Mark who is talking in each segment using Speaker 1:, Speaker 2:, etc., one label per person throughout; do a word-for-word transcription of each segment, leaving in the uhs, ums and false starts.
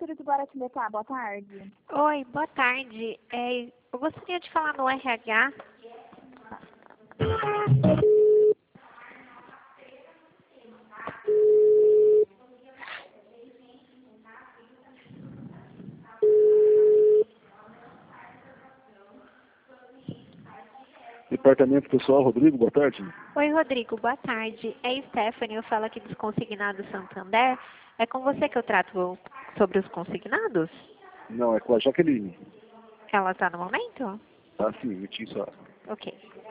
Speaker 1: Prefeitura de Guaratinguetá, boa tarde.
Speaker 2: Oi, boa tarde. É, eu gostaria de falar no R H.
Speaker 3: Departamento Pessoal, Rodrigo, boa tarde.
Speaker 2: Oi, Rodrigo, boa tarde. É Stephanie, eu falo aqui dos Consignados Santander. É com você que eu trato sobre os consignados?
Speaker 3: Não, é com a Jaqueline.
Speaker 2: Ela está no momento?
Speaker 3: Tá sim, um minutinho só.
Speaker 2: Ok.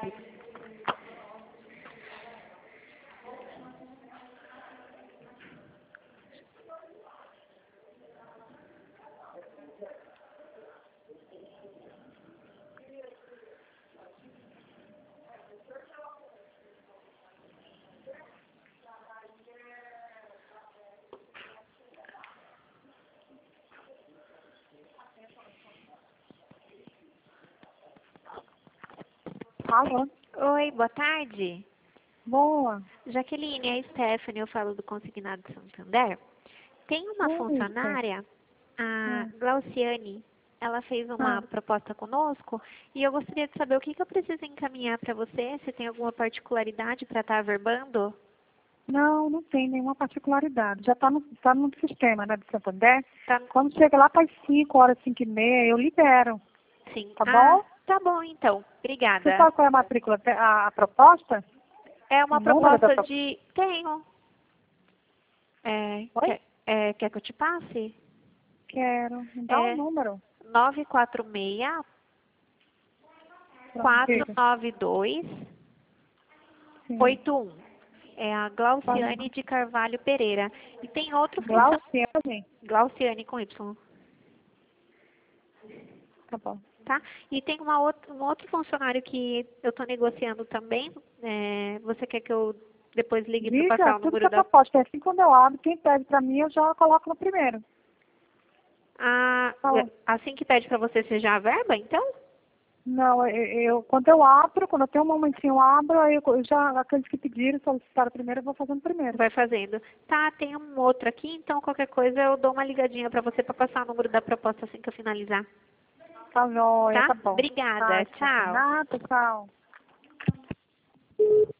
Speaker 1: Alô?
Speaker 2: Oi, boa tarde.
Speaker 1: Boa.
Speaker 2: Jaqueline, é Stephanie, eu falo do Consignado Santander. Tem uma
Speaker 1: Oi,
Speaker 2: funcionária, a
Speaker 1: Hum.
Speaker 2: Glauciane, ela fez uma
Speaker 1: Ah.
Speaker 2: proposta conosco e eu gostaria de saber o que, que eu preciso encaminhar para você, se tem alguma particularidade para estar averbando?
Speaker 1: Não, não tem nenhuma particularidade. Já está no, tá no sistema, né, do Santander.
Speaker 2: Tá,
Speaker 1: Quando chega lá para as cinco horas, cinco e meia, eu libero.
Speaker 2: sim.
Speaker 1: Tá
Speaker 2: Ah,
Speaker 1: bom?
Speaker 2: tá bom então.
Speaker 1: Você
Speaker 2: Obrigada.
Speaker 1: sabe qual é a matrícula, a, a proposta?
Speaker 2: É
Speaker 1: O
Speaker 2: uma
Speaker 1: número da
Speaker 2: proposta
Speaker 1: pro-
Speaker 2: de... Tenho. É,
Speaker 1: Oi?
Speaker 2: quer, é, quer que eu te passe?
Speaker 1: Quero. Me dá um
Speaker 2: É
Speaker 1: número.
Speaker 2: nove quatro seis,
Speaker 1: Pronto,
Speaker 2: quatro
Speaker 1: diga.
Speaker 2: nove dois,
Speaker 1: Sim.
Speaker 2: oito um. É a Glauciane de Carvalho Pereira. E tem outro funcionário...
Speaker 1: Glauciane.
Speaker 2: Glauciane com Y,
Speaker 1: Tá bom.
Speaker 2: tá? E tem uma outra, um outro funcionário que eu estou negociando também. É, você quer que eu depois ligue para
Speaker 1: Diga
Speaker 2: passar o
Speaker 1: tudo que
Speaker 2: número
Speaker 1: é
Speaker 2: da...
Speaker 1: proposta. É assim, quando eu abro, quem pede para mim, eu já coloco no primeiro.
Speaker 2: Ah,
Speaker 1: Fala.
Speaker 2: assim que pede para você, você já verba, então?
Speaker 1: Não, eu, eu- quando eu abro, quando eu tenho um momentinho, eu abro, aí eu, eu já, aqueles que pediram, solicitaram primeiro, eu vou fazendo primeiro.
Speaker 2: Vai fazendo. Tá, tem um outro aqui, então qualquer coisa eu dou uma ligadinha para você para passar o número da proposta assim que eu finalizar.
Speaker 1: Tá jóia,
Speaker 2: Tá?
Speaker 1: tá bom.
Speaker 2: Obrigada.
Speaker 1: Tá,
Speaker 2: Tchau.
Speaker 1: nada, tchau.